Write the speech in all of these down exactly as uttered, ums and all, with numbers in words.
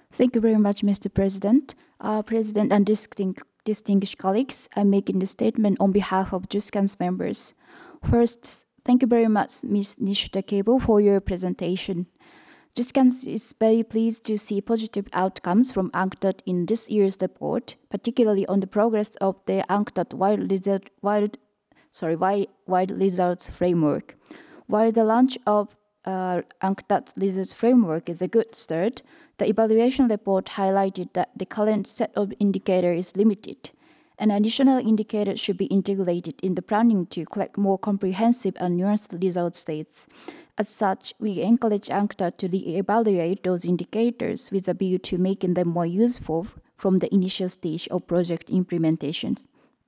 Thank you very much, Mister President. Uh, President and distinct, distinguished colleagues, I'm making the statement on behalf of JUSCAN's members. First, thank you very much, Miz Nishita Cable, for your presentation. JUSCAN is very pleased to see positive outcomes from UNCTAD in this year's report, particularly on the progress of the UNCTAD Wild, Result, Wild, sorry, Wild, Wild Results Framework. While the launch of uh, UNCTAD Results Framework is a good start, the evaluation report highlighted that the current set of indicators is limited. An additional indicator should be integrated in the planning to collect more comprehensive and nuanced result states. As such, we encourage UNCTAD to re-evaluate those indicators with a view to making them more useful from the initial stage of project implementations.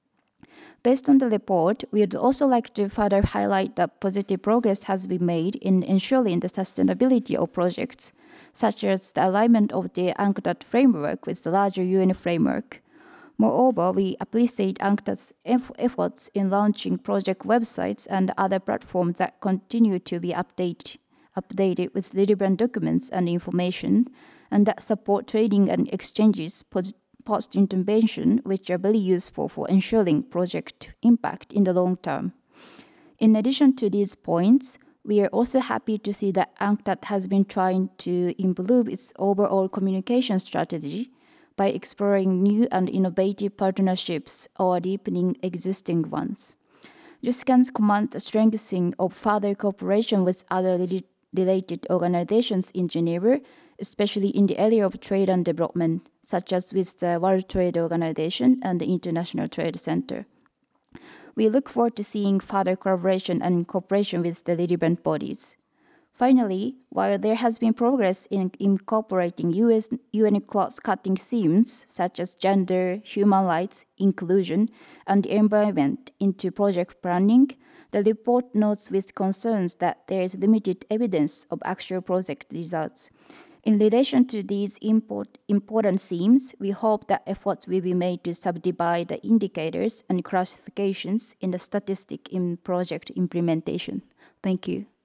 Based on the report, we would also like to further highlight that positive progress has been made in ensuring the sustainability of projects, such as the alignment of the UNCTAD framework with the larger U N framework. Moreover, we appreciate UNCTAD's efforts in launching project websites and other platforms that continue to be updated, updated with relevant documents and information, and that support trading and exchanges post-intervention, which are very useful for ensuring project impact in the long term. In addition to these points, we are also happy to see that UNCTAD has been trying to improve its overall communication strategy by exploring new and innovative partnerships or deepening existing ones. JUSCAN's commands the strengthening of further cooperation with other related organizations in Geneva, especially in the area of trade and development, such as with the World Trade Organization and the International Trade Center. We look forward to seeing further collaboration and cooperation with the relevant bodies. Finally, while there has been progress in incorporating U S, U N cross-cutting themes such as gender, human rights, inclusion, and the environment into project planning, the report notes with concerns that there is limited evidence of actual project results. In relation to these import, important themes, we hope that efforts will be made to subdivide the indicators and classifications in the statistic in project implementation. Thank you.